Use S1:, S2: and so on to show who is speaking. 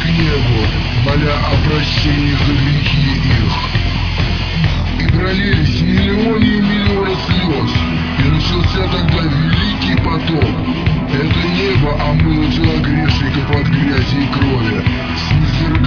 S1: к небу, моля о прощении за грехи их. И пролились миллионы и миллионы слез, и начался тогда великий потоп. Это небо омыло тела грешников от грязи и крови, снизвергалось